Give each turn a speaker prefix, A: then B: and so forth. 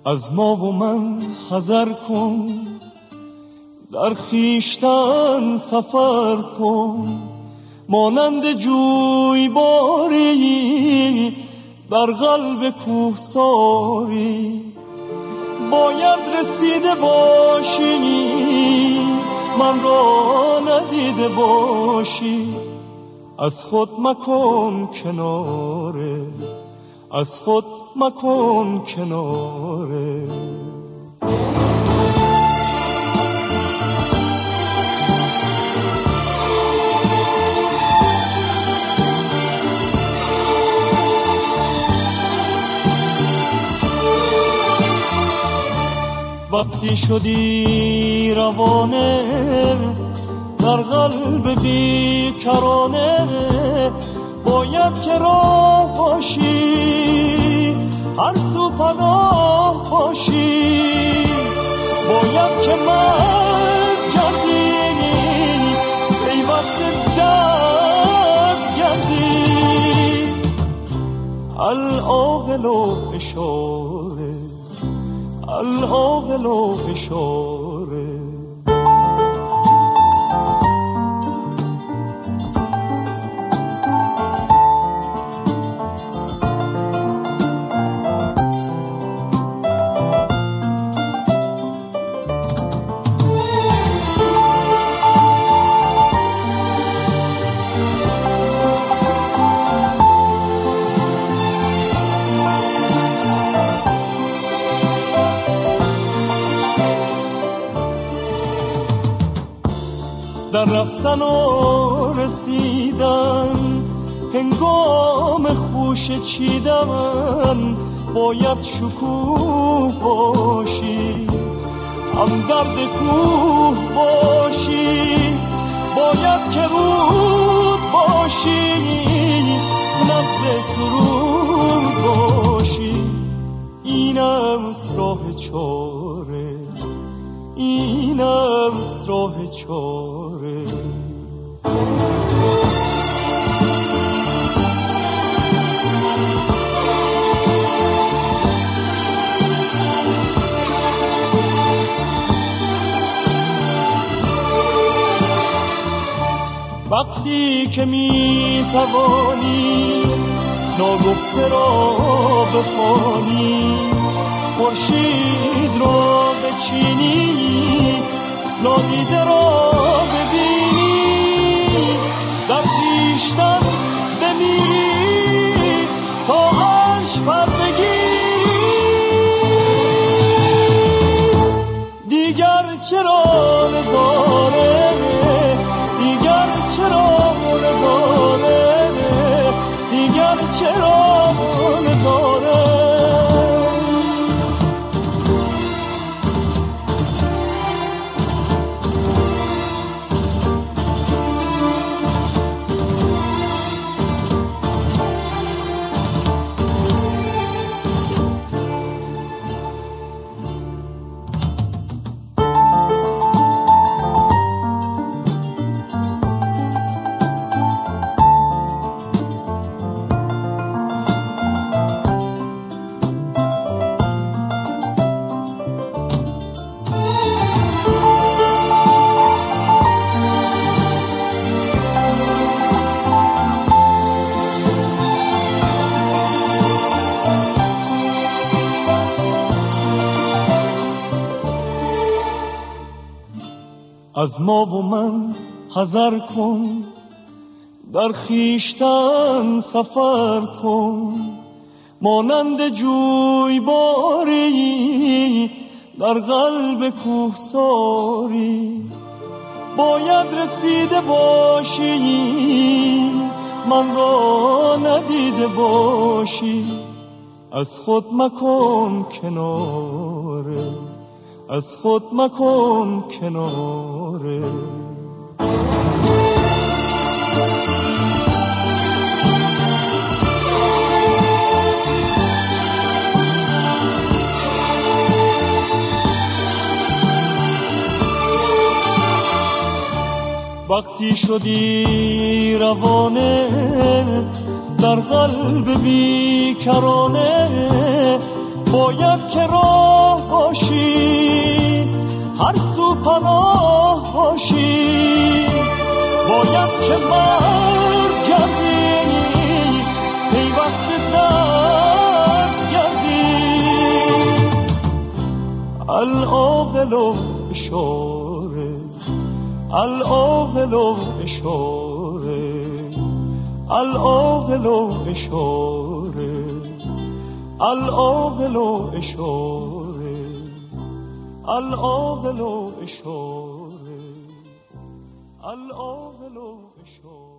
A: از ما و من حذر کن، در خویشتن سفر کن، مانند جویباری در قلب کوهساری. باید رسیده باشی من را ندیده باشی، از خود مکن کناره، از خود مکن کناره. وقتی شدی روانه در قلب بیکرانه، باید که راه باشی هر سو پناه باشی. باید که مرد گردی پیوست درد گردی. العاقل و اشاره، العاقل و اشاره. در رفتن و رسیدن هنگام خوش چیدن، باید شکوه باشی هم درد کوه باشی. باید که رود باشی نبض سرود باشی. اینم راه چاره، اینم راه چاره. وقتی که می توانی ناگفته را بخوانی، خورشید را بچینی نادیده را ببینی، در خویشتن بمیری تا عرش پر بگیری. دیگر چرا نظاره، دیگر چرا نظاره، دیگر چرا نظاره. از ما و من حذر کن، در خویشتن سفر کن، مانند جویباری در قلب کوهساری. باید رسیده باشی من را ندیده باشی، از خود مکن کناره، از خود مکن کناره. وقتی شدی روانه در قلب بیکرانه، باید که راه باشی، هر سو پناه باشی، باید که مرد گردی، پیوسته در گردی. العاقل و اشاره، العاقل و اشاره، العاقل و اشاره، العاقل و اشاره، العاقل و اشاره، العاقل و اشاره.